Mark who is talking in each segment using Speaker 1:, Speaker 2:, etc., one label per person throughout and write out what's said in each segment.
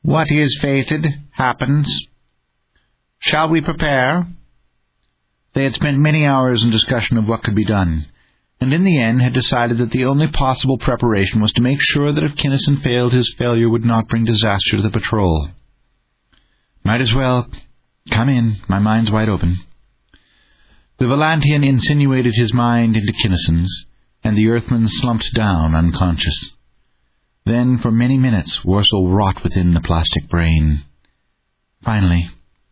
Speaker 1: What is fated happens. Shall we prepare? They had spent many hours in discussion of what could be done, and in the end had decided that the only possible preparation was to make sure that if Kinnison failed, his failure would not bring disaster to the patrol. Might as well come in. My mind's wide open. The Volantian insinuated his mind into Kinnison's, and the Earthman slumped down unconscious. Then, for many minutes, Worsel wrought within the plastic brain. Finally,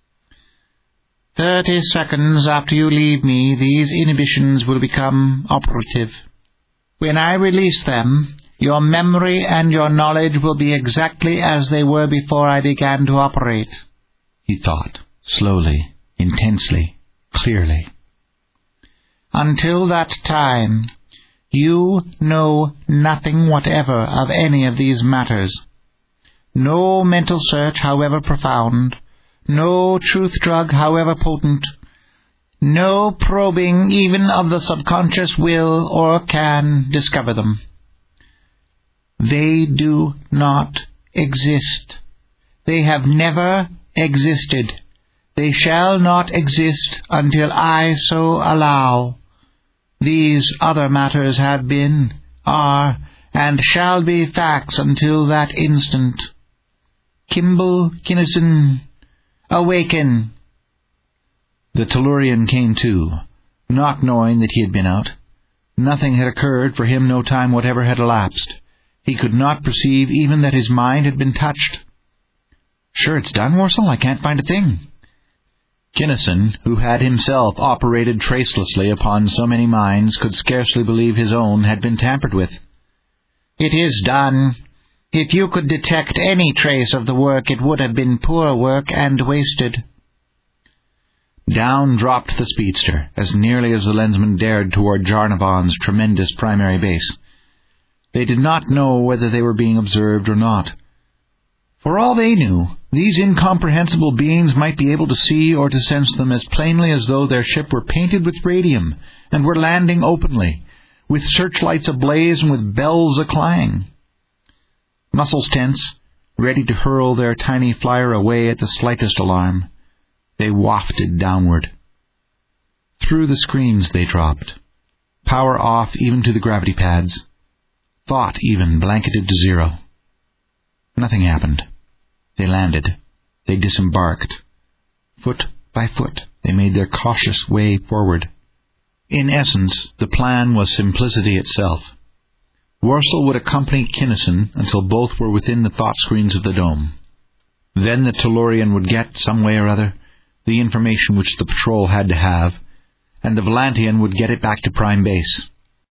Speaker 1: 30 seconds after you leave me, these inhibitions will become operative. When I release them, your memory and your knowledge will be exactly as they were before I began to operate, he thought, slowly, intensely, clearly. Until that time, you know nothing whatever of any of these matters. No mental search, however profound, no truth drug, however potent, no probing even of the subconscious will or can discover them. They do not exist. They have never existed. They shall not exist until I so allow. These other matters have been, are, and shall be facts until that instant. Kimball Kinnison, awaken. The Tellurian came to, not knowing that he had been out. Nothing had occurred, for him no time whatever had elapsed. He could not perceive even that his mind had been touched. Sure it's done, Worsel? I can't find a thing. Kinnison, who had himself operated tracelessly upon so many minds, could scarcely believe his own had been tampered with. It is done. If you could detect any trace of the work, it would have been poor work and wasted. Down dropped the speedster, as nearly as the lensman dared toward Jarnavon's tremendous primary base. They did not know whether they were being observed or not. For all they knew, these incomprehensible beings might be able to see or to sense them as plainly as though their ship were painted with radium and were landing openly, with searchlights ablaze and with bells a-clang. Muscles tense, ready to hurl their tiny flyer away at the slightest alarm, they wafted downward. Through the screens they dropped, power off even to the gravity pads, thought even blanketed to zero. Nothing happened. They landed. They disembarked. Foot by foot, they made their cautious way forward. In essence, the plan was simplicity itself. Worsel would accompany Kinnison until both were within the thought screens of the dome. Then the Tellurian would get, some way or other, the information which the patrol had to have, and the Volantian would get it back to Prime Base.